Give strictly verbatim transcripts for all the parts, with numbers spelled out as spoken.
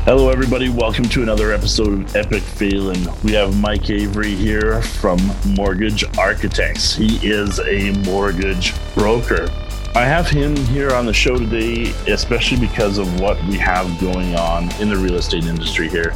Hello, everybody. Welcome to another episode of Epic Phelan. We have Mike Avery here from Mortgage Architects. He is a mortgage broker. I have him here on the show today, especially because of what we have going on in the real estate industry here.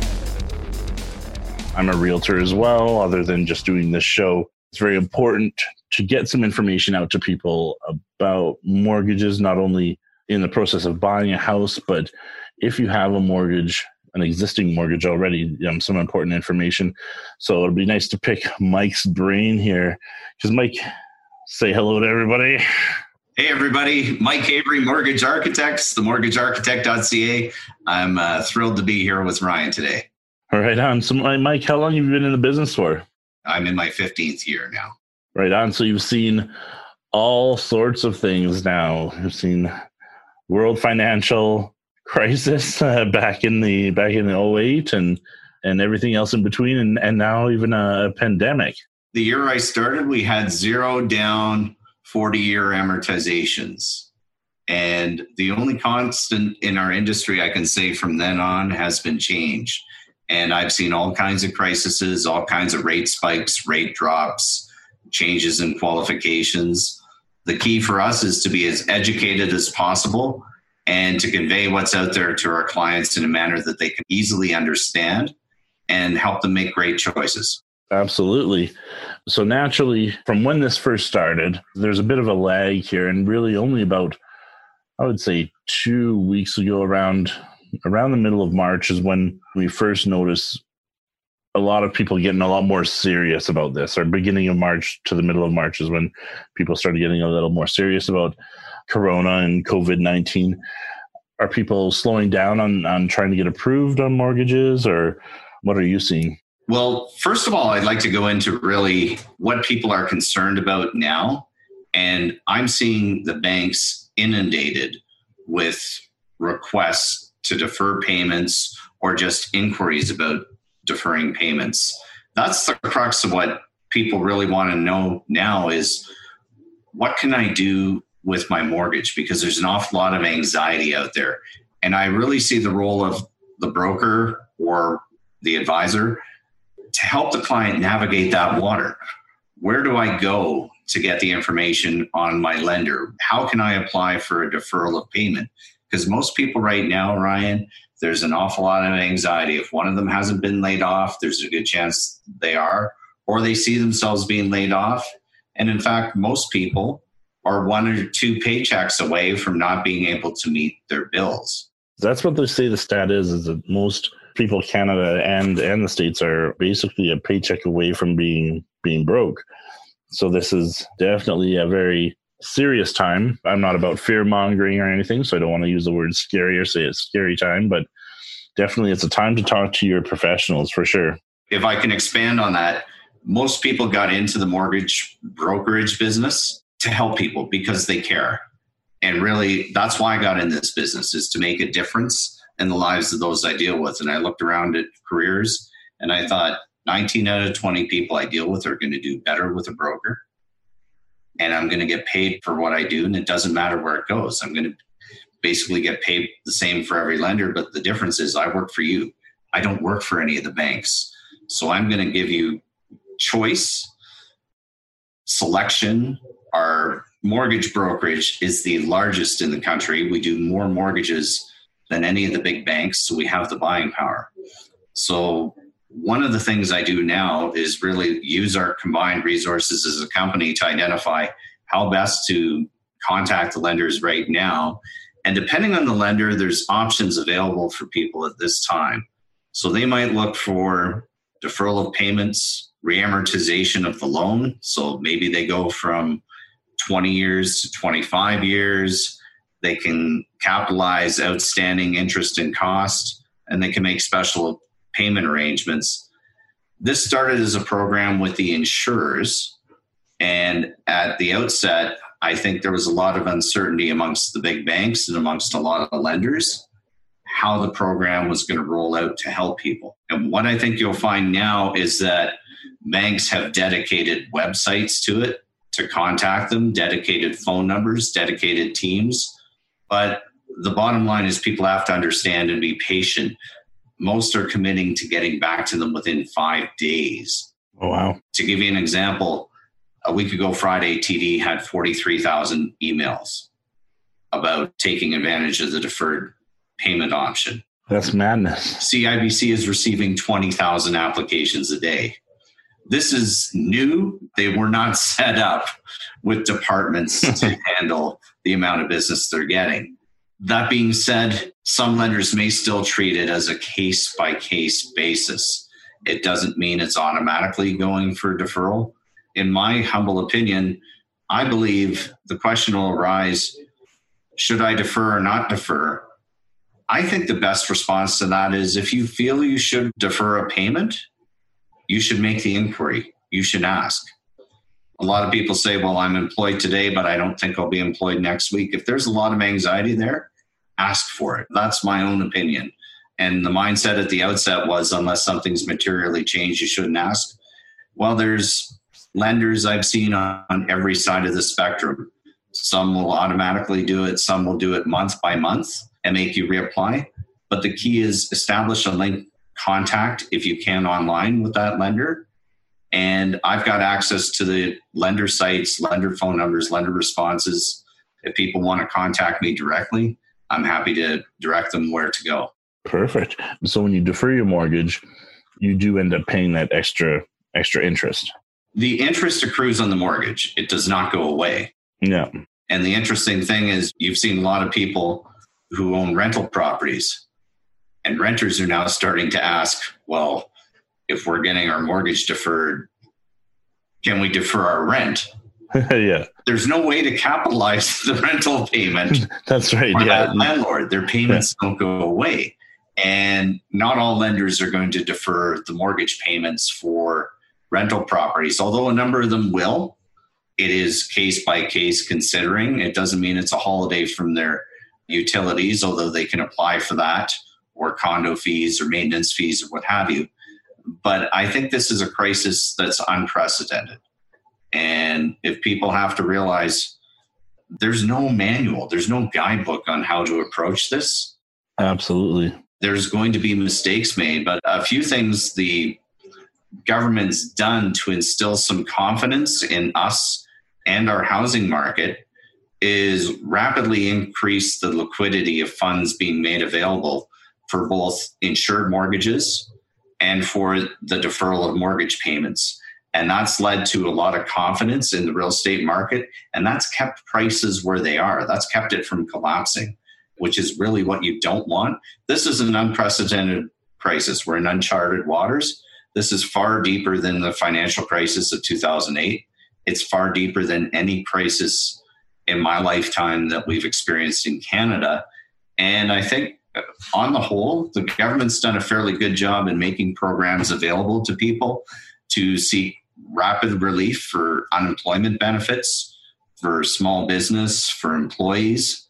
I'm a realtor as well, other than just doing this show. It's very important to get some information out to people about mortgages, not only in the process of buying a house, but if you have a mortgage, an existing mortgage already, um, some important information. So it'll be nice to pick Mike's brain here. Because Mike, say hello to everybody. Hey, everybody. Mike Avery, Mortgage Architects, the mortgage architect dot c a. I'm uh, thrilled to be here with Ryan today. All right on. So Mike, how long have you been in the business for? I'm in my fifteenth year now. Right on. So you've seen all sorts of things now. You've seen world financial crisis uh, back in the back in the oh eight and and everything else in between, and, and now even a pandemic. The year I started, we had zero down forty-year amortizations. And the only constant in our industry I can say from then on has been change. And I've seen all kinds of crises, all kinds of rate spikes, rate drops, changes in qualifications. The key for us is to be as educated as possible and to convey what's out there to our clients in a manner that they can easily understand and help them make great choices. Absolutely. So naturally, from when this first started, there's a bit of a lag here, and really only about, I would say, two weeks ago, around around the middle of March is when we first noticed a lot of people getting a lot more serious about this. Or beginning of March to the middle of March is when people started getting a little more serious about Corona and COVID nineteen. Are people slowing down on, on trying to get approved on mortgages, or what are you seeing? Well, first of all, I'd like to go into really what people are concerned about now. And I'm seeing the banks inundated with requests to defer payments or just inquiries about deferring payments. That's the crux of what people really want to know now is, what can I do with my mortgage? Because there's an awful lot of anxiety out there. And I really see the role of the broker or the advisor to help the client navigate that water. Where do I go to get the information on my lender? How can I apply for a deferral of payment? Because most people right now, Ryan, there's an awful lot of anxiety. If one of them hasn't been laid off, there's a good chance they are, or they see themselves being laid off. And in fact, most people are one or two paychecks away from not being able to meet their bills. That's what they say the stat is, is that most people, Canada and, and the States, are basically a paycheck away from being being broke. So this is definitely a very serious time. I'm not about fear mongering or anything, so I don't want to use the word scary or say it's scary time, but definitely it's a time to talk to your professionals for sure. If I can expand on that, most people got into the mortgage brokerage business to help people because they care. And really, that's why I got in this business, is to make a difference in the lives of those I deal with. And I looked around at careers and I thought nineteen out of twenty people I deal with are going to do better with a broker. And I'm going to get paid for what I do. And it doesn't matter where it goes. I'm going to basically get paid the same for every lender. But the difference is I work for you. I don't work for any of the banks. So I'm going to give you choice, selection. Our mortgage brokerage is the largest in the country. We do more mortgages than any of the big banks. So we have the buying power. So one of the things I do now is really use our combined resources as a company to identify how best to contact the lenders right now. And depending on the lender, there's options available for people at this time. So they might look for deferral of payments, reamortization of the loan. So maybe they go from twenty years to twenty-five years. They can capitalize outstanding interest and cost, and they can make special payment arrangements. This started as a program with the insurers. And at the outset, I think there was a lot of uncertainty amongst the big banks and amongst a lot of the lenders, how the program was going to roll out to help people. And what I think you'll find now is that banks have dedicated websites to it to contact them, dedicated phone numbers, dedicated teams. But the bottom line is people have to understand and be patient. Most are committing to getting back to them within five days. Oh, wow. To give you an example, a week ago Friday, T D had forty-three thousand emails about taking advantage of the deferred payment option. That's madness. C I B C is receiving twenty thousand applications a day. This is new. They were not set up with departments to handle the amount of business they're getting. That being said, some lenders may still treat it as a case-by-case basis. It doesn't mean it's automatically going for deferral. In my humble opinion, I believe the question will arise, should I defer or not defer? I think the best response to that is if you feel you should defer a payment, you should make the inquiry. You should ask. A lot of people say, well, I'm employed today, but I don't think I'll be employed next week. If there's a lot of anxiety there, ask for it. That's my own opinion. And the mindset at the outset was, unless something's materially changed, you shouldn't ask. Well, there's lenders I've seen on, on every side of the spectrum. Some will automatically do it. Some will do it month by month and make you reapply. But the key is establish a link contact, if you can, online with that lender. And I've got access to the lender sites, lender phone numbers, lender responses. If people want to contact me directly, I'm happy to direct them where to go. Perfect. So when you defer your mortgage, you do end up paying that extra extra interest. The interest accrues on the mortgage. It does not go away. Yeah. And the interesting thing is you've seen a lot of people who own rental properties, and renters are now starting to ask, well, if we're getting our mortgage deferred, can we defer our rent? Yeah. There's no way to capitalize the rental payment. That's right. For Yeah. that landlord. Their payments yeah. don't go away. And not all lenders are going to defer the mortgage payments for rental properties, although a number of them will. It is case by case considering. It doesn't mean it's a holiday from their utilities, although they can apply for that, or condo fees or maintenance fees or what have you. But I think this is a crisis that's unprecedented. And if people have to realize there's no manual, there's no guidebook on how to approach this. Absolutely. There's going to be mistakes made, but a few things the government's done to instill some confidence in us and our housing market is rapidly increase the liquidity of funds being made available for both insured mortgages and for the deferral of mortgage payments. And that's led to a lot of confidence in the real estate market. And that's kept prices where they are. That's kept it from collapsing, which is really what you don't want. This is an unprecedented crisis. We're in uncharted waters. This is far deeper than the financial crisis of two thousand eight. It's far deeper than any crisis in my lifetime that we've experienced in Canada. And I think on the whole, the government's done a fairly good job in making programs available to people to seek rapid relief for unemployment benefits, for small business, for employees.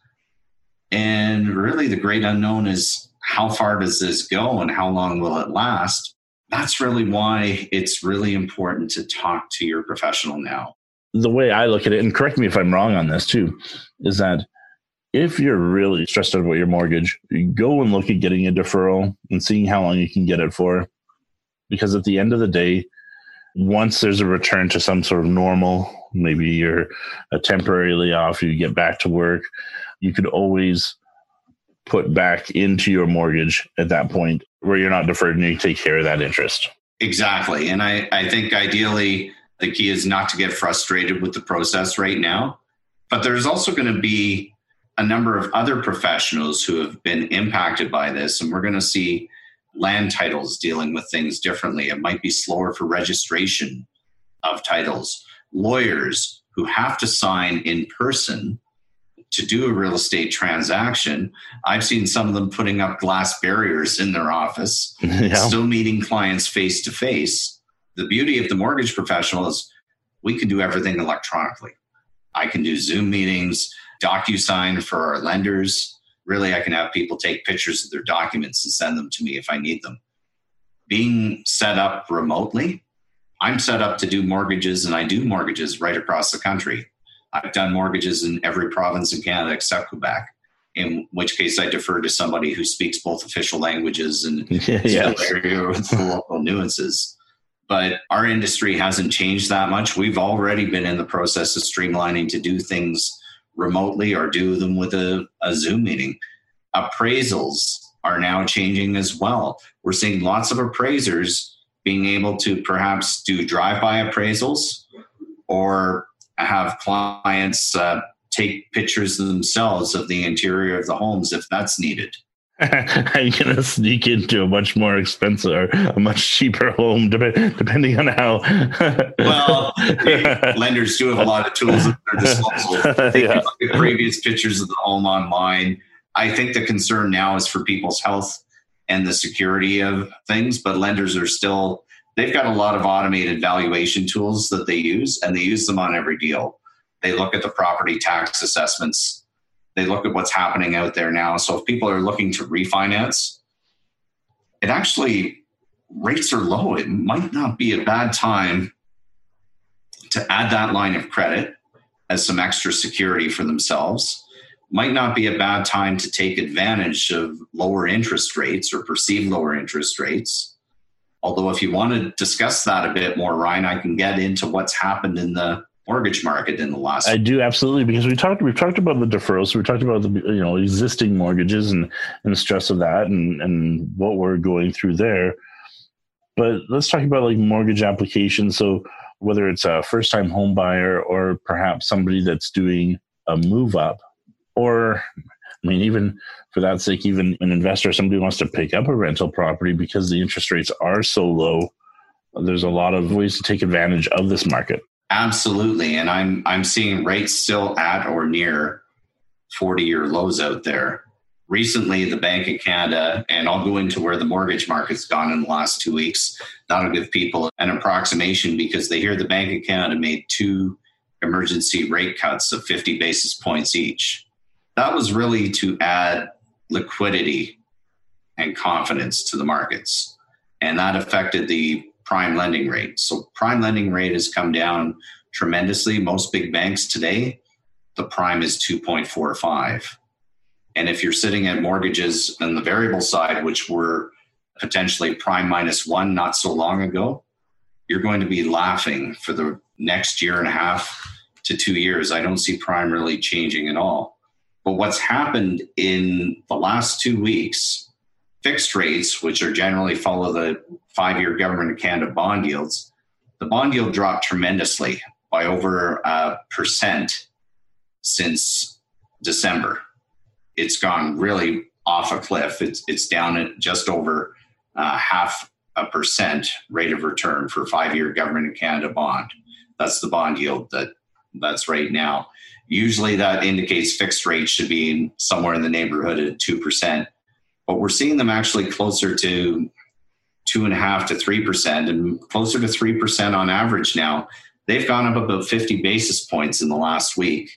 And really the great unknown is how far does this go and how long will it last? That's really why it's really important to talk to your professional now. The way I look at it, and correct me if I'm wrong on this too, is that if you're really stressed out about your mortgage, you go and look at getting a deferral and seeing how long you can get it for. Because at the end of the day, once there's a return to some sort of normal, maybe you're a temporary layoff, you get back to work, you could always put back into your mortgage at that point where you're not deferred and you take care of that interest. Exactly. And I, I think ideally the key is not to get frustrated with the process right now. But there's also going to be a number of other professionals who have been impacted by this. And we're going to see land titles dealing with things differently. It might be slower for registration of titles. Lawyers who have to sign in person to do a real estate transaction. I've seen some of them putting up glass barriers in their office, yeah. still meeting clients face to face. The beauty of the mortgage professional is we can do everything electronically. I can do Zoom meetings, DocuSign for our lenders. Really, I can have people take pictures of their documents and send them to me if I need them. Being set up remotely, I'm set up to do mortgages, and I do mortgages right across the country. I've done mortgages in every province in Canada except Quebec. in which case I defer to somebody who speaks both official languages and yes. is familiar with the local nuances. But our industry hasn't changed that much. We've already been in the process of streamlining to do things remotely or do them with a, a Zoom meeting. Appraisals are now changing as well. We're seeing lots of appraisers being able to perhaps do drive-by appraisals or have clients uh, take pictures themselves of the interior of the homes if that's needed. I'm going to sneak into a much more expensive or a much cheaper home, depending on how. Well, lenders do have a lot of tools at their disposal. They can look at previous pictures of the home online. I think the concern now is for people's health and the security of things, but lenders are still, they've got a lot of automated valuation tools that they use, and they use them on every deal. They look at the property tax assessments. They look at what's happening out there now. So if people are looking to refinance, it actually, rates are low. It might not be a bad time to add that line of credit as some extra security for themselves. Might not be a bad time to take advantage of lower interest rates or perceived lower interest rates. Although if you want to discuss that a bit more, Ryan, I can get into what's happened in the mortgage market in the last. I do, absolutely, because we talked we've talked about the deferrals, we talked about the you know existing mortgages and and the stress of that and and what we're going through there. But let's talk about like mortgage applications. So whether it's a first time home buyer or perhaps somebody that's doing a move up, or I mean even for that sake, even an investor, somebody wants to pick up a rental property because the interest rates are so low. There's a lot of ways to take advantage of this market. Absolutely. And I'm I'm seeing rates still at or near forty-year lows out there. Recently, the Bank of Canada, and I'll go into where the mortgage market's gone in the last two weeks. That'll give people an approximation because they hear the Bank of Canada made two emergency rate cuts of fifty basis points each. That was really to add liquidity and confidence to the markets. And that affected the prime lending rate. So prime lending rate has come down tremendously. Most big banks today, the prime is two point four five. And if you're sitting at mortgages on the variable side, which were potentially prime minus one not so long ago, you're going to be laughing for the next year and a half to two years. I don't see prime really changing at all. But what's happened in the last two weeks, fixed rates, which are generally follow the five-year Government of Canada bond yields, the bond yield dropped tremendously by over a percent since December. It's gone really off a cliff. It's it's down at just over uh, half a percent rate of return for five-year Government of Canada bond. That's the bond yield that that's right now. Usually that indicates fixed rates should be somewhere in the neighborhood of two percent. But we're seeing them actually closer to two and a half to three percent and closer to three percent on average now. They've gone up about fifty basis points in the last week.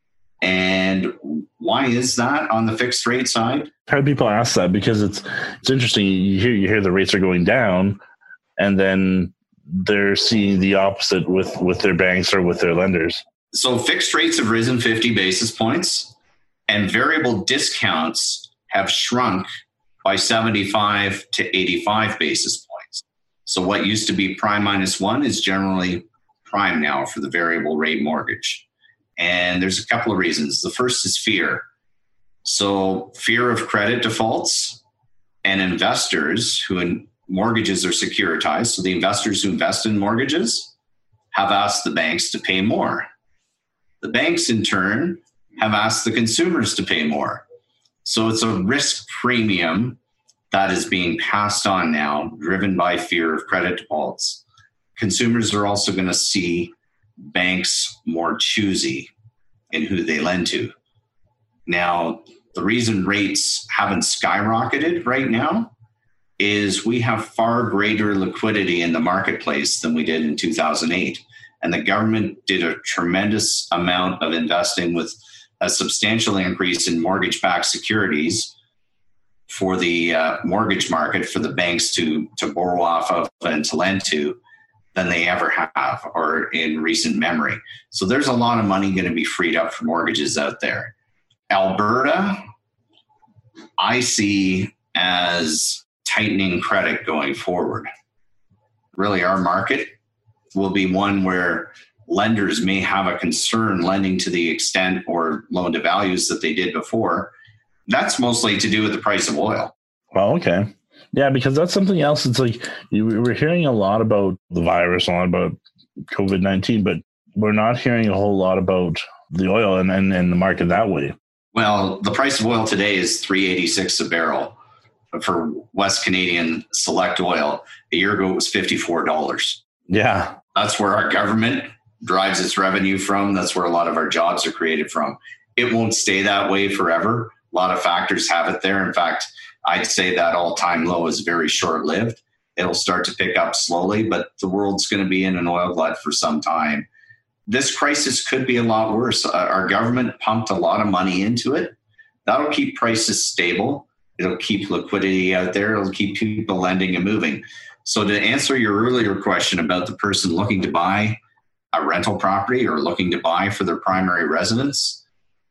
And why is that on the fixed rate side? How do people ask that? Because it's it's interesting. You hear you hear the rates are going down, and then they're seeing the opposite with, with their banks or with their lenders. So fixed rates have risen fifty basis points, and variable discounts have shrunk by seventy-five to eighty-five basis points. So what used to be prime minus one is generally prime now for the variable rate mortgage. And there's a couple of reasons. The first is fear. So fear of credit defaults, and investors who in mortgages are securitized. So the investors who invest in mortgages have asked the banks to pay more. The banks in turn have asked the consumers to pay more. So it's a risk premium that is being passed on now, driven by fear of credit defaults. Consumers are also going to see banks more choosy in who they lend to. Now, the reason rates haven't skyrocketed right now is we have far greater liquidity in the marketplace than we did in two thousand eight. And the government did a tremendous amount of investing with a substantial increase in mortgage-backed securities for the uh, mortgage market for the banks to, to borrow off of and to lend to than they ever have or in recent memory. So there's a lot of money going to be freed up for mortgages out there. Alberta I see as tightening credit going forward. Really, our market will be one where lenders may have a concern lending to the extent or loan to values that they did before. That's mostly to do with the price of oil. Well, okay. Yeah, because that's something else. It's like you, we're hearing a lot about the virus, a lot about COVID nineteen, but we're not hearing a whole lot about the oil and, and, and the market that way. Well, the price of oil today is three eighty-six a barrel for West Canadian Select Oil. A year ago, it was fifty-four dollars. Yeah. That's where our government drives its revenue from. That's where a lot of our jobs are created from. It won't stay that way forever. A lot of factors have it there. In fact, I'd say that all-time low is very short-lived. It'll start to pick up slowly, but the world's going to be in an oil glut for some time. This crisis could be a lot worse. Uh, our government pumped a lot of money into it. That'll keep prices stable. It'll keep liquidity out there. It'll keep people lending and moving. So to answer your earlier question about the person looking to buy a rental property or looking to buy for their primary residence,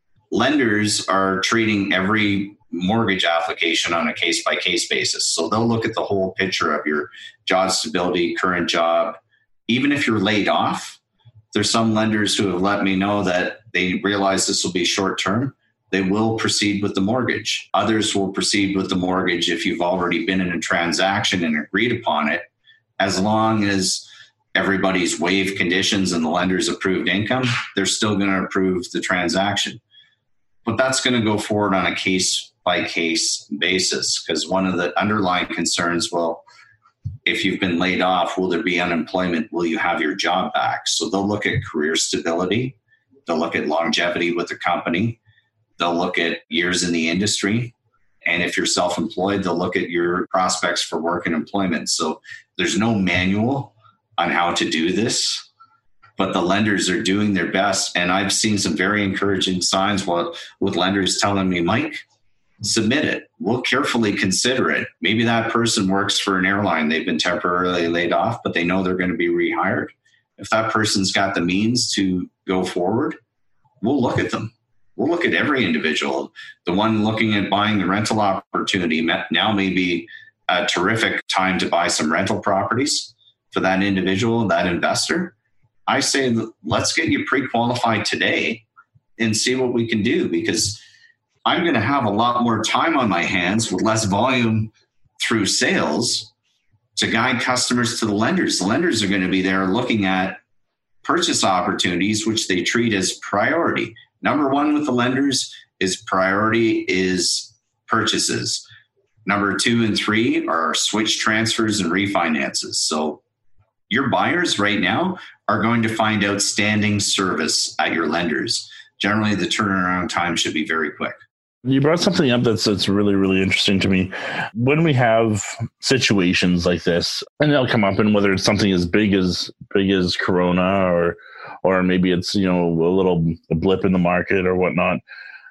lenders are treating every mortgage application on a case-by-case basis. So they'll look at the whole picture of your job stability, current job. Even if you're laid off, there's some lenders who have let me know that they realize this will be short-term. They will proceed with the mortgage. Others will proceed with the mortgage if you've already been in a transaction and agreed upon it, as long as everybody's waived conditions and the lender's approved income, they're still going to approve the transaction. But that's going to go forward on a case-by-case basis, because one of the underlying concerns, well, if you've been laid off, will there be unemployment? Will you have your job back? So they'll look at career stability. They'll look at longevity with the company. They'll look at years in the industry. And if you're self-employed, they'll look at your prospects for work and employment. So there's no manual on how to do this, but the lenders are doing their best. And I've seen some very encouraging signs with lenders telling me, Mike, submit it. We'll carefully consider it. Maybe that person works for an airline. They've been temporarily laid off, but they know they're going to be rehired. If that person's got the means to go forward, we'll look at them. We'll look at every individual. The one looking at buying the rental opportunity now may be a terrific time to buy some rental properties for that individual, that investor. I say, let's get you pre-qualified today and see what we can do, because I'm going to have a lot more time on my hands with less volume through sales to guide customers to the lenders. The lenders are going to be there looking at purchase opportunities, which they treat as priority. Number one with the lenders is priority is purchases. Number two and three are switch transfers and refinances. So your buyers right now are going to find outstanding service at your lenders. Generally, the turnaround time should be very quick. You brought something up that's that's really, really interesting to me. When we have situations like this, and they'll come up, and whether it's something as big as big as Corona, or or maybe it's, you know, a little a blip in the market or whatnot,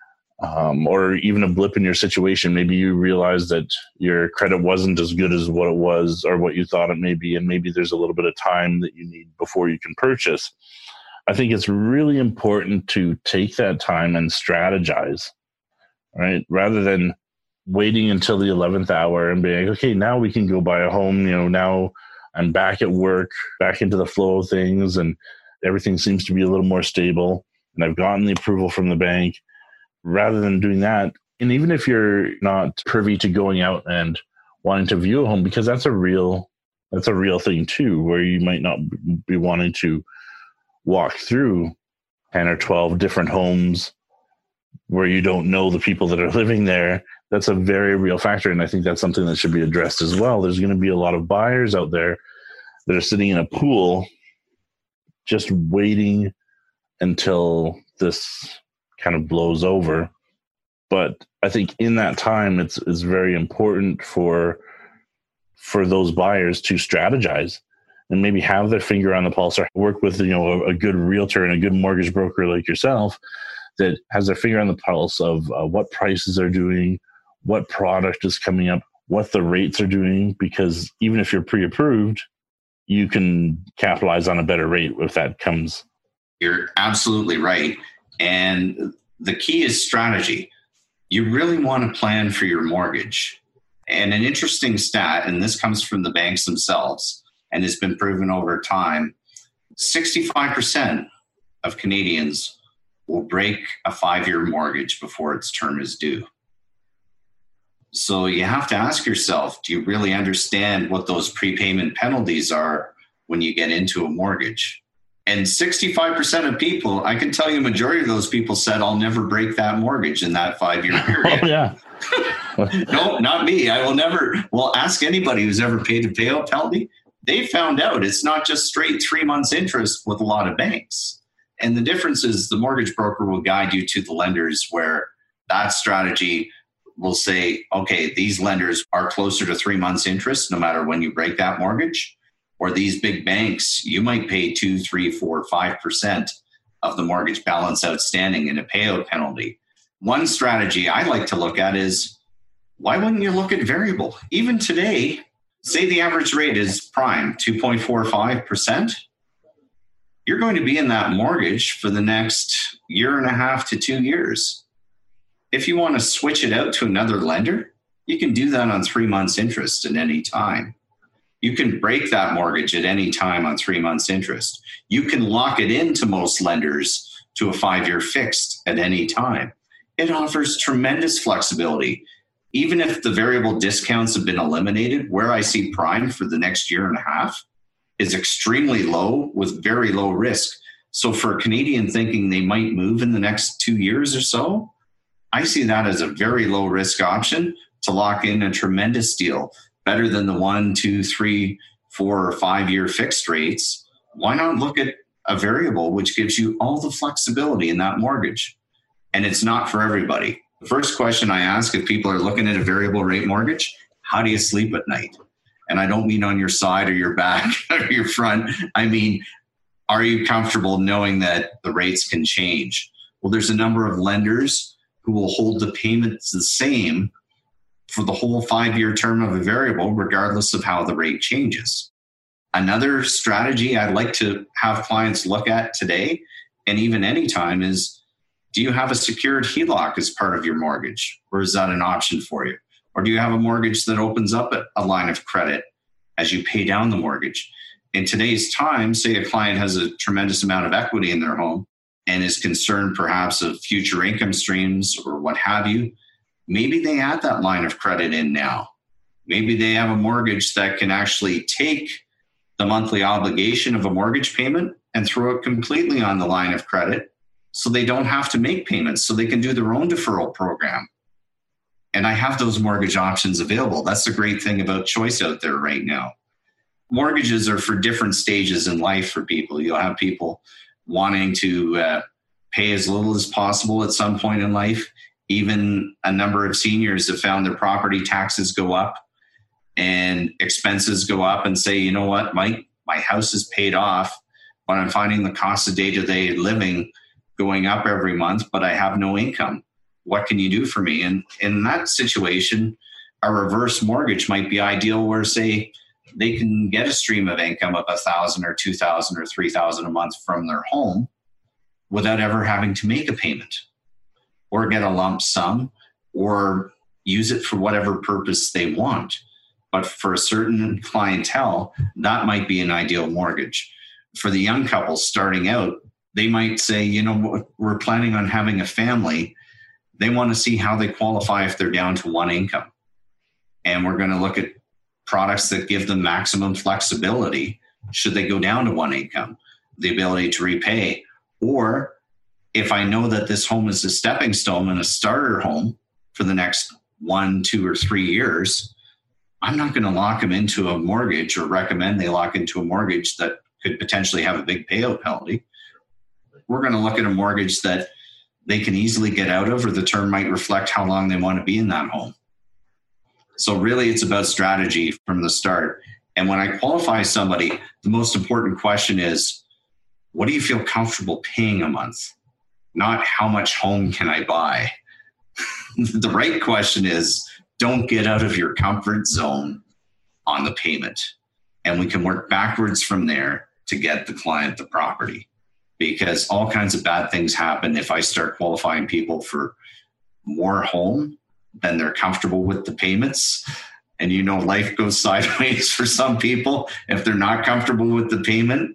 um, or even a blip in your situation. Maybe you realize that your credit wasn't as good as what it was or what you thought it may be, and maybe there's a little bit of time that you need before you can purchase. I think it's really important to take that time and strategize. Right, rather than waiting until the eleventh hour and being like, okay, now we can go buy a home. You know, now I'm back at work, back into the flow of things, and everything seems to be a little more stable. And I've gotten the approval from the bank. Rather than doing that, and even if you're not privy to going out and wanting to view a home, because that's a real that's a real thing too, where you might not be wanting to walk through ten or twelve different homes where you don't know the people that are living there. That's a very real factor. And I think that's something that should be addressed as well. There's going to be a lot of buyers out there that are sitting in a pool just waiting until this kind of blows over. But I think in that time, it's it's very important for for those buyers to strategize and maybe have their finger on the pulse, or work with, you know, a, a good realtor and a good mortgage broker like yourself that has their finger on the pulse of uh, what prices are doing, what product is coming up, what the rates are doing, because even if you're pre-approved, you can capitalize on a better rate if that comes. You're absolutely right. And the key is strategy. you really want to plan for your mortgage. And an interesting stat, and this comes from the banks themselves and has been proven over time, sixty-five percent of Canadians will break a five-year mortgage before its term is due. So you have to ask yourself, do you really understand what those prepayment penalties are when you get into a mortgage? And sixty-five percent of people, I can tell you, the majority of those people said, I'll never break that mortgage in that five-year period. Oh, yeah. No, not me. I will never. Well, ask anybody who's ever paid a payout penalty. They found out it's not just straight three months interest with a lot of banks. And the difference is the mortgage broker will guide you to the lenders where that strategy will say, okay, these lenders are closer to three months interest no matter when you break that mortgage. Or these big banks, you might pay two, three, four, five percent of the mortgage balance outstanding in a payout penalty. One strategy I like to look at is, why wouldn't you look at variable? Even today, say the average rate is prime, two point four five percent. You're going to be in that mortgage for the next year and a half to two years. If you want to switch it out to another lender, you can do that on three months interest at any time. You can break that mortgage at any time on three months interest. You can lock it into most lenders to a five-year fixed at any time. It offers tremendous flexibility. Even if the variable discounts have been eliminated, where I see prime for the next year and a half is extremely low with very low risk. So for a Canadian thinking they might move in the next two years or so, I see that as a very low risk option to lock in a tremendous deal, better than the one, two, three, four, or five year fixed rates. Why not look at a variable which gives you all the flexibility in that mortgage? And it's not for everybody. The first question I ask if people are looking at a variable rate mortgage, how do you sleep at night? And I don't mean on your side or your back or your front. I mean, are you comfortable knowing that the rates can change? Well, there's a number of lenders who will hold the payments the same for the whole five-year term of a variable, regardless of how the rate changes. Another strategy I'd like to have clients look at today, and even anytime, is do you have a secured H E L O C as part of your mortgage? Or is that an option for you? Or do you have a mortgage that opens up a line of credit as you pay down the mortgage? In today's time, say a client has a tremendous amount of equity in their home and is concerned perhaps of future income streams or what have you, maybe they add that line of credit in now. Maybe they have a mortgage that can actually take the monthly obligation of a mortgage payment and throw it completely on the line of credit so they don't have to make payments, so they can do their own deferral program. And I have those mortgage options available. That's the great thing about choice out there right now. Mortgages are for different stages in life for people. You'll have people wanting to uh, pay as little as possible at some point in life. Even a number of seniors have found their property taxes go up and expenses go up and say, you know what, Mike, my house is paid off, but I'm finding the cost of day-to-day living going up every month, but I have no income. What can you do for me? And in that situation, a reverse mortgage might be ideal where, say, they can get a stream of income of a thousand or two thousand or three thousand a month from their home without ever having to make a payment, or get a lump sum, or use it for whatever purpose they want. But for a certain clientele, that might be an ideal mortgage. For the young couples starting out, they might say, you know, we're planning on having a family. They want to see how they qualify if they're down to one income. And we're going to look at products that give them maximum flexibility should they go down to one income, the ability to repay. Or if I know that this home is a stepping stone and a starter home for the next one, two, or three years, I'm not going to lock them into a mortgage or recommend they lock into a mortgage that could potentially have a big payout penalty. We're going to look at a mortgage that they can easily get out of, or the term might reflect how long they want to be in that home. So really, it's about strategy from the start. And when I qualify somebody, the most important question is, what do you feel comfortable paying a month? Not how much home can I buy? The right question is, don't get out of your comfort zone on the payment. And we can work backwards from there to get the client the property. Because all kinds of bad things happen if I start qualifying people for more home than they're comfortable with the payments. And you know, life goes sideways for some people. If they're not comfortable with the payment,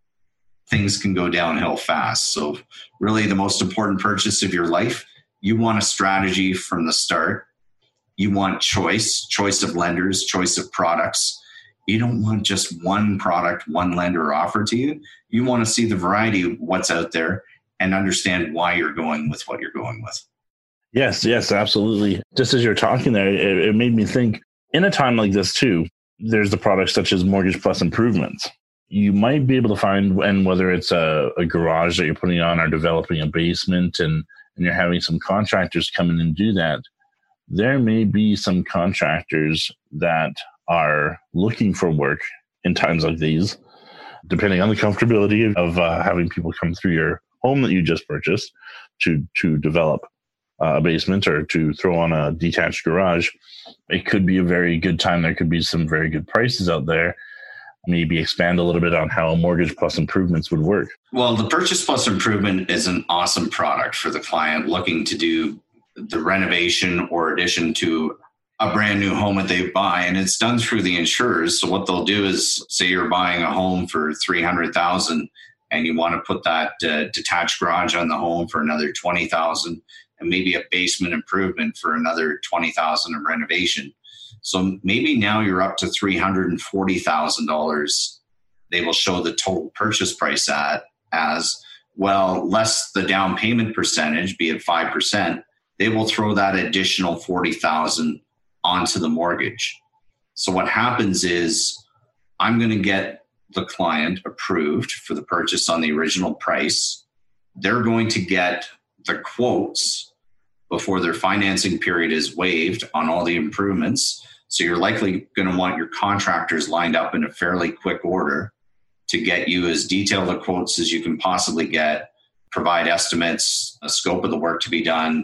things can go downhill fast. So really the most important purchase of your life, you want a strategy from the start. You want choice, choice of lenders, choice of products. You don't want just one product, one lender offered to you. You want to see the variety of what's out there and understand why you're going with what you're going with. Yes, yes, absolutely. Just as you're talking there, it, it made me think, in a time like this too, there's the products such as Mortgage Plus Improvements. You might be able to find, and whether it's a, a garage that you're putting on or developing a basement and, and you're having some contractors come in and do that, there may be some contractors that are looking for work in times like these, depending on the comfortability of uh, having people come through your home that you just purchased to to develop uh, a basement or to throw on a detached garage. It could be a very good time. There could be some very good prices out there. Maybe expand a little bit on how Mortgage Plus Improvements would work. Well, the Purchase Plus Improvement is an awesome product for the client looking to do the renovation or addition to a brand new home that they buy, and it's done through the insurers. So what they'll do is, say you're buying a home for three hundred thousand dollars and you want to put that uh, detached garage on the home for another twenty thousand dollars, and maybe a basement improvement for another twenty thousand dollars of renovation. So maybe now you're up to three hundred forty thousand dollars. They will show the total purchase price at as well, less the down payment percentage, be it five percent. They will throw that additional forty thousand dollars onto the mortgage. So what happens is I'm going to get the client approved for the purchase on the original price. They're going to get the quotes before their financing period is waived on all the improvements. So you're likely going to want your contractors lined up in a fairly quick order to get you as detailed a quotes as you can possibly get, provide estimates, a scope of the work to be done.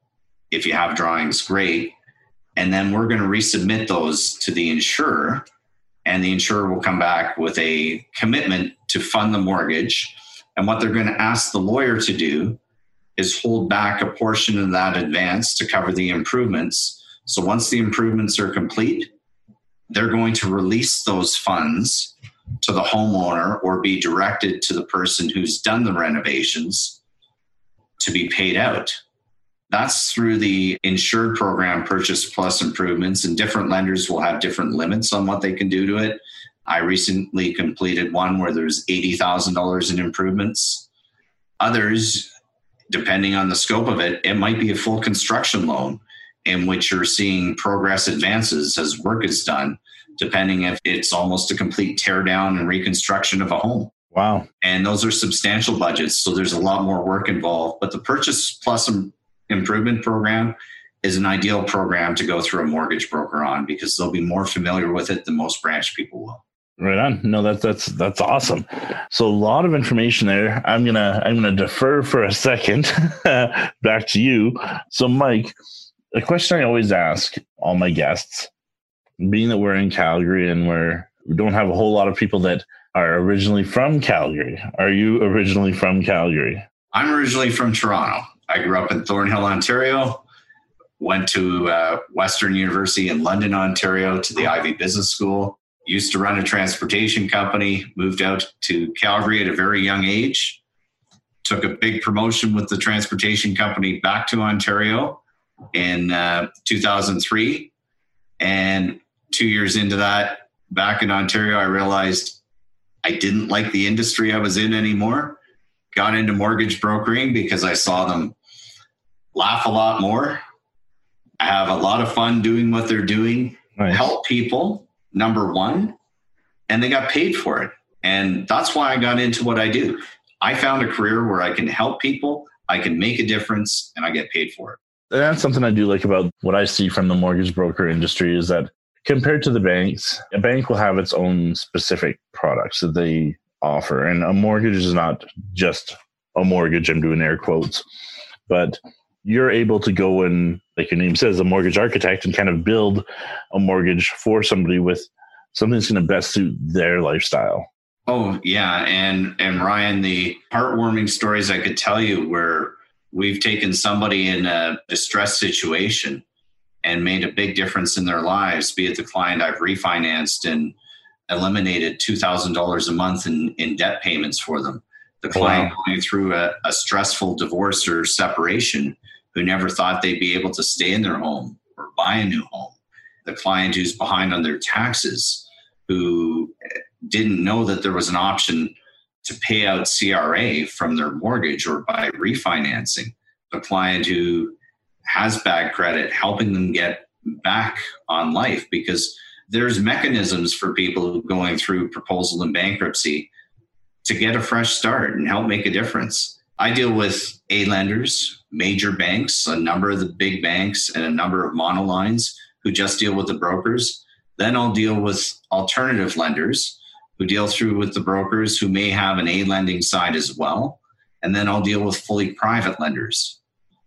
If you have drawings, great. And then we're going to resubmit those to the insurer, and the insurer will come back with a commitment to fund the mortgage. And what they're going to ask the lawyer to do is hold back a portion of that advance to cover the improvements. So once the improvements are complete, they're going to release those funds to the homeowner or be directed to the person who's done the renovations to be paid out. That's through the insured program, Purchase Plus Improvements, and different lenders will have different limits on what they can do to it. I recently completed one where there's eighty thousand dollars in improvements. Others, depending on the scope of it, it might be a full construction loan in which you're seeing progress advances as work is done, depending if it's almost a complete tear down and reconstruction of a home. Wow. And those are substantial budgets, so there's a lot more work involved. But the Purchase Plus Improvement program is an ideal program to go through a mortgage broker on because they'll be more familiar with it than most branch people will. Right on. No, that's that's that's awesome. So a lot of information there. I'm gonna I'm gonna defer for a second back to you. So Mike, a question I always ask all my guests, being that we're in Calgary and we're we don't have a whole lot of people that are originally from Calgary. Are you originally from Calgary? I'm originally from Toronto. I grew up in Thornhill, Ontario, went to uh, Western University in London, Ontario, to the Ivey Business School, used to run a transportation company, moved out to Calgary at a very young age, took a big promotion with the transportation company back to Ontario in uh, two thousand three. And two years into that, back in Ontario, I realized I didn't like the industry I was in anymore. Got into mortgage brokering because I saw them laugh a lot more, have a lot of fun doing what they're doing, nice. Help people, number one, and they got paid for it. And that's why I got into what I do. I found a career where I can help people, I can make a difference, and I get paid for it. And that's something I do like about what I see from the mortgage broker industry is that compared to the banks, a bank will have its own specific products that they offer. And a mortgage is not just a mortgage, I'm doing air quotes, but you're able to go and, like your name says, a mortgage architect and kind of build a mortgage for somebody with something that's going to best suit their lifestyle. Oh, yeah. And, and Ryan, the heartwarming stories I could tell you where we've taken somebody in a distressed situation and made a big difference in their lives, be it the client I've refinanced and eliminated two thousand dollars a month in, in debt payments for them. The client wow. going through a, a stressful divorce or separation who never thought they'd be able to stay in their home or buy a new home. The client who's behind on their taxes, who didn't know that there was an option to pay out C R A from their mortgage or by refinancing. The client who has bad credit, helping them get back on life, because there's mechanisms for people going through proposal and bankruptcy to get a fresh start and help make a difference. I deal with A lenders, major banks, a number of the big banks, and a number of monolines who just deal with the brokers. Then I'll deal with alternative lenders who deal through with the brokers who may have an A lending side as well. And then I'll deal with fully private lenders.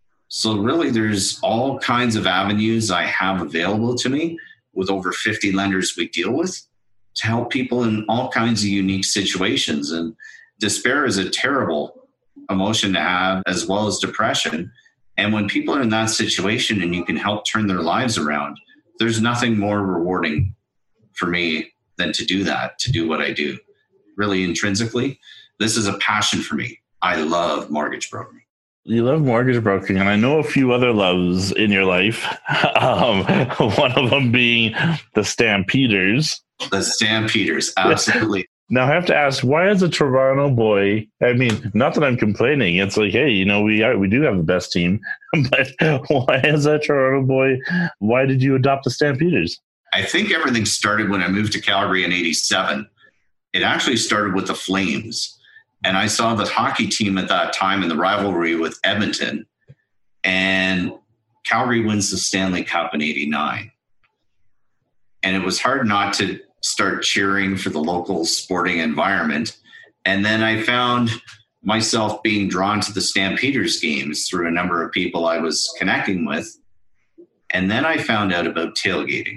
So really there's all kinds of avenues I have available to me with over fifty lenders we deal with to help people in all kinds of unique situations. And despair is a terrible emotion to have, as well as depression. And when people are in that situation and you can help turn their lives around, there's nothing more rewarding for me than to do that, to do what I do. Really intrinsically, this is a passion for me. I love mortgage brokering. You love mortgage broking, and I know a few other loves in your life. Um, one of them being the Stampeders. The Stampeders, absolutely. Now I have to ask, why as a Toronto boy, I mean, not that I'm complaining, it's like, hey, you know, we are, we do have the best team, but why as a Toronto boy, why did you adopt the Stampeders? I think everything started when I moved to Calgary in eighty-seven. It actually started with the Flames. And I saw the hockey team at that time in the rivalry with Edmonton. And Calgary wins the Stanley Cup in eighty-nine. And it was hard not to start cheering for the local sporting environment. And then I found myself being drawn to the Stampeders games through a number of people I was connecting with. And then I found out about tailgating.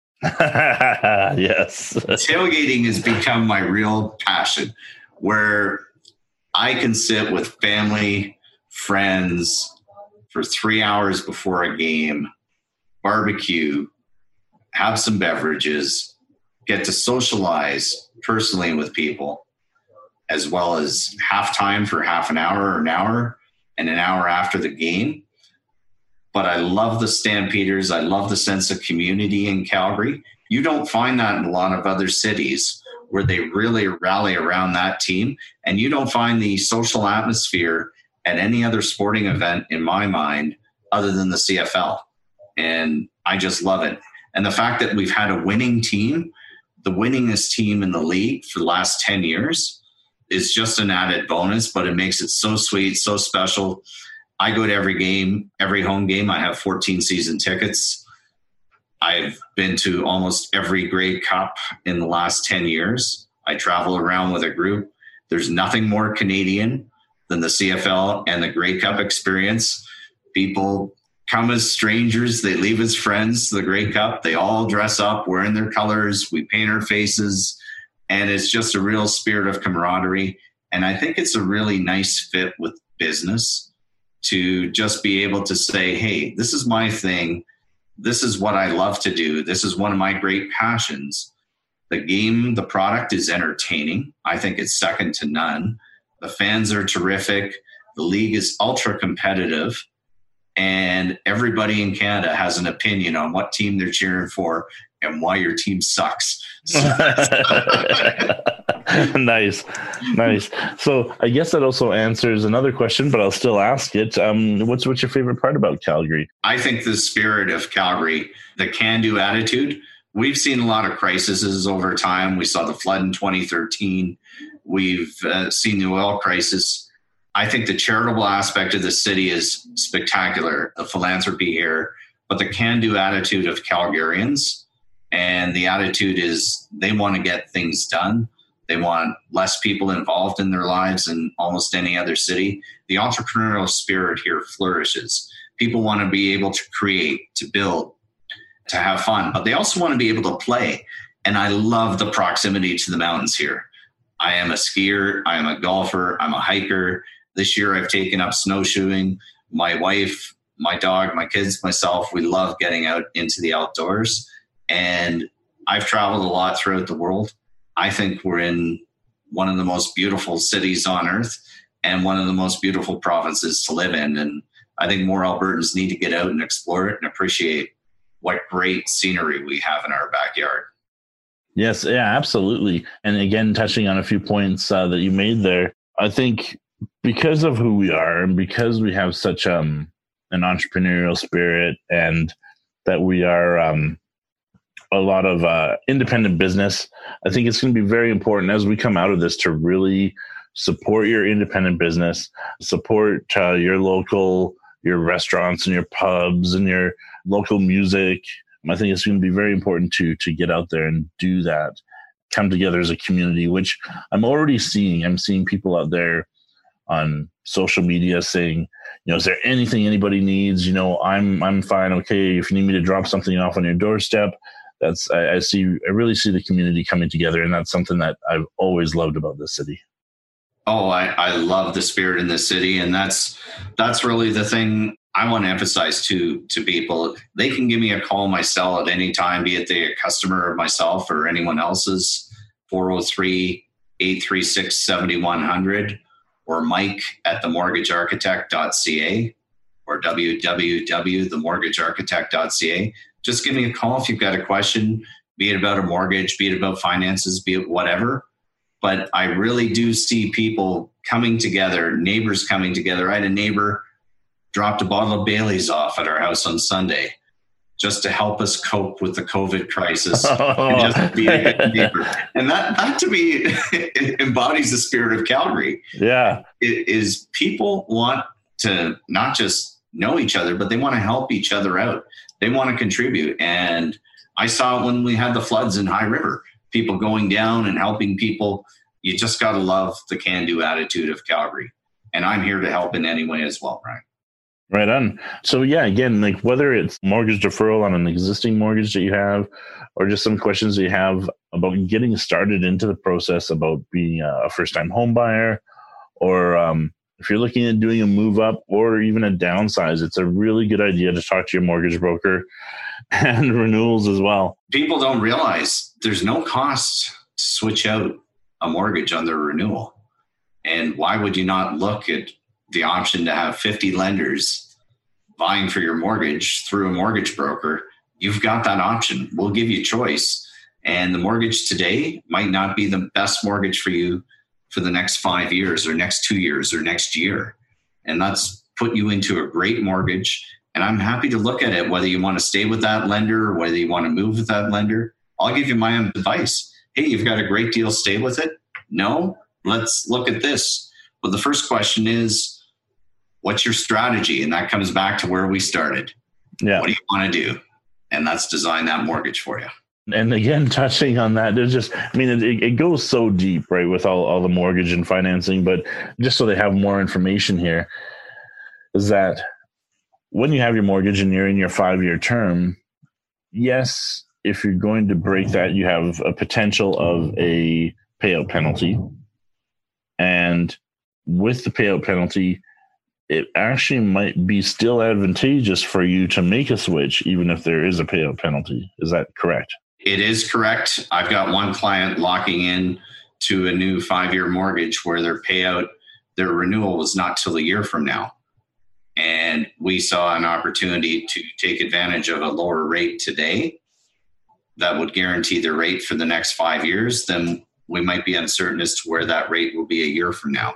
Yes. Tailgating has become my real passion, where I can sit with family, friends for three hours before a game, barbecue, have some beverages, get to socialize personally with people, as well as halftime for half an hour or an hour and an hour after the game. But I love the Stampeders. I love the sense of community in Calgary. You don't find that in a lot of other cities, where they really rally around that team. And you don't find the social atmosphere at any other sporting event, in my mind, other than the C F L. And I just love it. And the fact that we've had a winning team, the winningest team in the league for the last ten years, is just an added bonus, but it makes it so sweet, so special. I go to every game, every home game. I have fourteen season tickets. I've been to almost every Grey Cup in the last ten years. I travel around with a group. There's nothing more Canadian than the C F L and the Grey Cup experience. People come as strangers. They leave as friends to the Grey Cup. They all dress up, wearing their colors. We paint our faces. And it's just a real spirit of camaraderie. And I think it's a really nice fit with business to just be able to say, hey, this is my thing. This is what I love to do. This is one of my great passions. The game, the product is entertaining. I think it's second to none. The fans are terrific. The league is ultra competitive. And everybody in Canada has an opinion on what team they're cheering for and why your team sucks. So nice. Nice. So I guess that also answers another question, but I'll still ask it. Um, what's, what's your favorite part about Calgary? I think the spirit of Calgary, the can-do attitude. We've seen a lot of crises over time. We saw the flood in twenty thirteen. We've uh, seen the oil crisis. I think the charitable aspect of the city is spectacular, the philanthropy here, but the can-do attitude of Calgarians, and the attitude is they want to get things done. They want less people involved in their lives than almost any other city. The entrepreneurial spirit here flourishes. People want to be able to create, to build, to have fun, but they also want to be able to play. And I love the proximity to the mountains here. I am a skier. I am a golfer. I'm a hiker. This year I've taken up snowshoeing. My wife, my dog, my kids, myself, we love getting out into the outdoors. And I've traveled a lot throughout the world. I think we're in one of the most beautiful cities on earth and one of the most beautiful provinces to live in. And I think more Albertans need to get out and explore it and appreciate what great scenery we have in our backyard. Yes, yeah, absolutely. And again, touching on a few points uh, that you made there, I think because of who we are and because we have such um, an entrepreneurial spirit and that we are um, a lot of uh, independent business, I think it's going to be very important as we come out of this to really support your independent business, support uh, your local, your restaurants and your pubs and your local music. I think it's going to be very important to to get out there and do that, come together as a community, which I'm already seeing. I'm seeing people out there on social media saying, you know, is there anything anybody needs? You know, I'm I'm fine. Okay, if you need me to drop something off on your doorstep, that's I, I see. I really see the community coming together, and that's something that I've always loved about this city. Oh, I, I love the spirit in this city, and that's that's really the thing I want to emphasize to to people. They can give me a call, my cell at any time, be it the customer of myself or anyone else's, four oh three, eight three six, seven one zero zero, or Mike at the mortgage architect dot c a or w w w dot the mortgage architect dot c a. Just give me a call if you've got a question, be it about a mortgage, be it about finances, be it whatever. But I really do see people coming together, neighbors coming together. I had a neighbor dropped a bottle of Bailey's off at our house on Sunday just to help us cope with the COVID crisis and just be a good neighbor. And that, that to me embodies the spirit of Calgary. Yeah. It is people want to not just know each other, but they want to help each other out. They want to contribute. And I saw it when we had the floods in High River, people going down and helping people. You just got to love the can-do attitude of Calgary. And I'm here to help in any way as well, Brian. Right on. So yeah, again, like whether it's mortgage deferral on an existing mortgage that you have, or just some questions that you have about getting started into the process about being a first-time home buyer, or um, if you're looking at doing a move up or even a downsize, it's a really good idea to talk to your mortgage broker and renewals as well. People don't realize there's no cost to switch out a mortgage on their renewal. And why would you not look at the option to have fifty lenders vying for your mortgage through a mortgage broker? You've got that option. We'll give you choice. And the mortgage today might not be the best mortgage for you for the next five years or next two years or next year. And that's put you into a great mortgage. And I'm happy to look at it, whether you want to stay with that lender or whether you want to move with that lender. I'll give you my own advice. Hey, you've got a great deal, stay with it. No, let's look at this. But the first question is, what's your strategy? And that comes back to where we started. Yeah. What do you want to do? And let's design that mortgage for you. And again, touching on that, there's just, I mean, it, it goes so deep, right, with all, all the mortgage and financing, but just so they have more information here, is that when you have your mortgage and you're in your five-year term, yes, if you're going to break that, you have a potential of a payout penalty. And with the payout penalty, it actually might be still advantageous for you to make a switch, even if there is a payout penalty. Is that correct? It is correct. I've got one client locking in to a new five-year mortgage where their payout, their renewal was not till a year from now. And we saw an opportunity to take advantage of a lower rate today that would guarantee their rate for the next five years. Then we might be uncertain as to where that rate will be a year from now.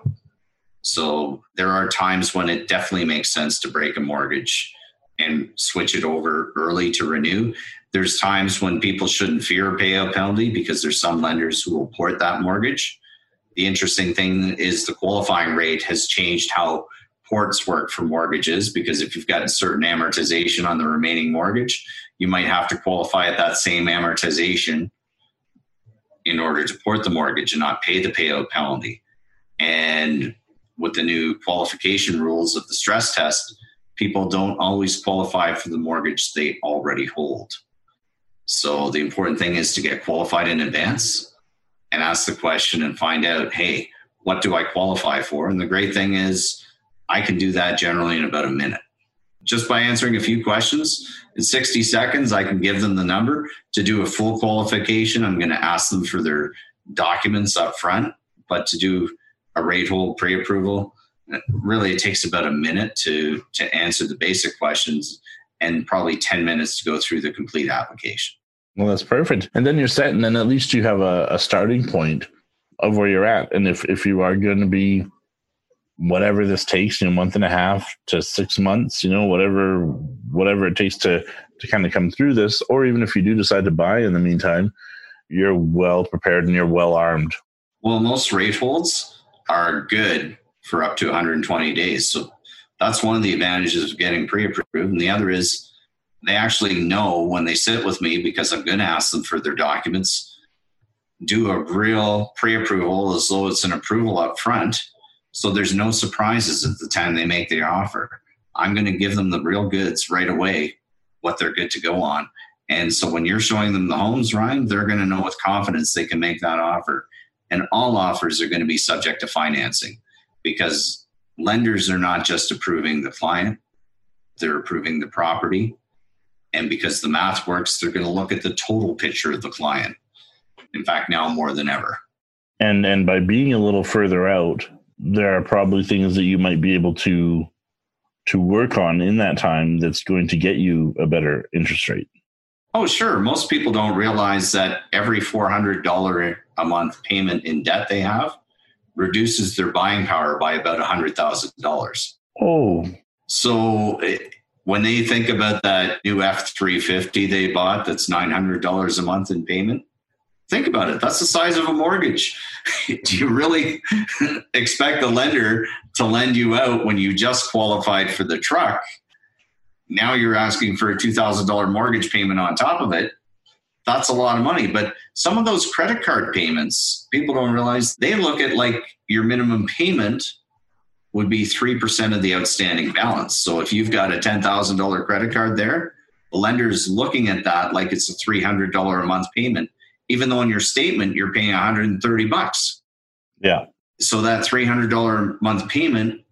So there are times when it definitely makes sense to break a mortgage and switch it over early to renew. There's times when people shouldn't fear a payout penalty because there's some lenders who will port that mortgage. The interesting thing is the qualifying rate has changed how ports work for mortgages, because if you've got a certain amortization on the remaining mortgage, you might have to qualify at that same amortization in order to port the mortgage and not pay the payout penalty. And with the new qualification rules of the stress test, people don't always qualify for the mortgage they already hold. So the important thing is to get qualified in advance and ask the question and find out, hey, what do I qualify for? And the great thing is I can do that generally in about a minute. Just by answering a few questions in sixty seconds, I can give them the number. To do a full qualification, I'm going to ask them for their documents up front. But to do a rate hold pre-approval, really it takes about a minute to, to answer the basic questions and probably ten minutes to go through the complete application. Well, that's perfect. And then you're set, and then at least you have a, a starting point of where you're at. And if, if you are going to be whatever this takes, you know, a month and a half to six months, you know, whatever whatever it takes to, to kind of come through this, or even if you do decide to buy in the meantime, you're well prepared and you're well armed. Well, most rate holds are good for up to one hundred twenty days. So that's one of the advantages of getting pre-approved. And the other is they actually know when they sit with me, because I'm going to ask them for their documents, do a real pre-approval as though it's an approval up front. So there's no surprises at the time they make the offer. I'm going to give them the real goods right away, what they're good to go on. And so when you're showing them the homes, Ryan, they're going to know with confidence they can make that offer. And all offers are going to be subject to financing, because lenders are not just approving the client, they're approving the property. And because the math works, they're going to look at the total picture of the client. In fact, now more than ever. And and by being a little further out, there are probably things that you might be able to to work on in that time that's going to get you a better interest rate. Oh, sure. Most people don't realize that every four hundred dollars a month payment in debt they have reduces their buying power by about one hundred thousand dollars. Oh. So it, when they think about that new F three fifty they bought that's nine hundred dollars a month in payment, think about it. That's the size of a mortgage. Do you really expect the lender to lend you out when you just qualified for the truck? Now you're asking for a two thousand dollars mortgage payment on top of it. That's a lot of money. But some of those credit card payments, people don't realize, they look at like your minimum payment would be three percent of the outstanding balance. So if you've got a ten thousand dollars credit card there, the lender's looking at that like it's a three hundred dollars a month payment, even though in your statement you're paying one hundred thirty bucks. Yeah. So that three hundred dollars a month payment,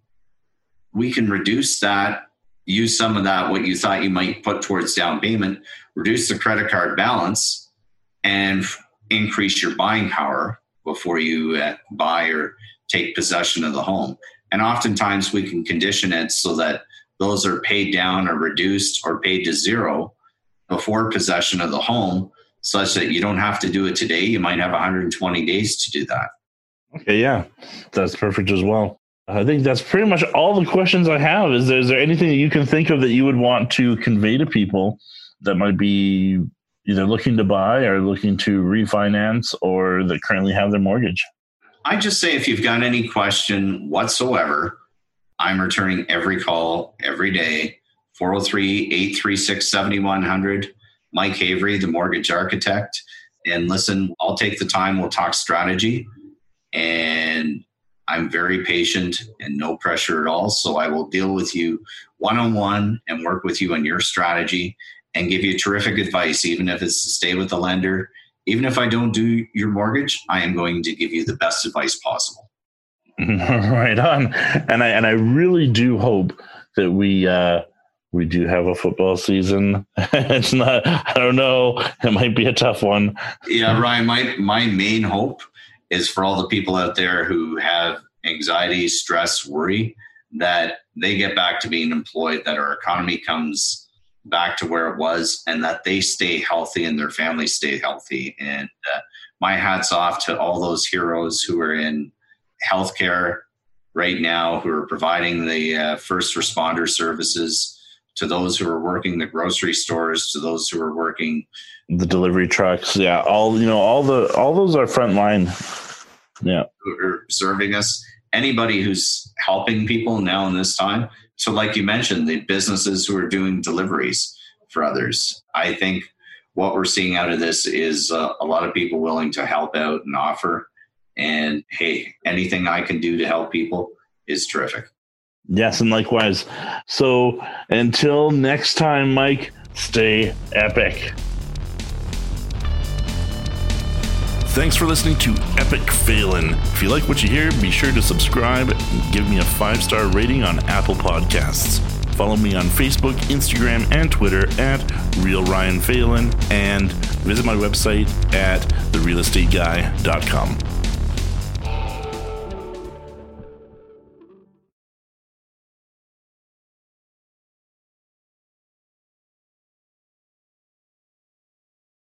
we can reduce that, use some of that, what you thought you might put towards down payment, reduce the credit card balance, and f- increase your buying power before you uh, buy or take possession of the home. And oftentimes we can condition it so that those are paid down or reduced or paid to zero before possession of the home, such that you don't have to do it today. You might have one hundred twenty days to do that. Okay, yeah, that's perfect as well. I think that's pretty much all the questions I have. Is there, is there anything that you can think of that you would want to convey to people that might be either looking to buy or looking to refinance or that currently have their mortgage? I just say if you've got any question whatsoever, I'm returning every call every day. four oh three, eight three six, seven one zero zero. Mike Avery, the mortgage architect. And listen, I'll take the time. We'll talk strategy. And I'm very patient and no pressure at all. So I will deal with you one-on-one and work with you on your strategy and give you terrific advice, even if it's to stay with the lender. Even if I don't do your mortgage, I am going to give you the best advice possible. Right on. And I and I really do hope that we uh, we do have a football season. It's not, I don't know, it might be a tough one. Yeah, Ryan, my, my main hope is for all the people out there who have anxiety, stress, worry, that they get back to being employed, that our economy comes back to where it was, and that they stay healthy and their families stay healthy. And uh, my hat's off to all those heroes who are in healthcare right now, who are providing the uh, first responder services, to those who are working the grocery stores, to those who are working the delivery trucks. Yeah. All, you know, all the, all those are frontline. Yeah. Who are serving us. Anybody who's helping people now in this time. So like you mentioned, the businesses who are doing deliveries for others. I think what we're seeing out of this is uh, a lot of people willing to help out and offer. And hey, anything I can do to help people is terrific. Yes, and likewise. So until next time, Mike, stay epic. Thanks for listening to Epic Phelan. If you like what you hear, be sure to subscribe and give me a five-star rating on Apple Podcasts. Follow me on Facebook, Instagram, and Twitter at Real Ryan Phelan, and visit my website at the real estate guy dot com.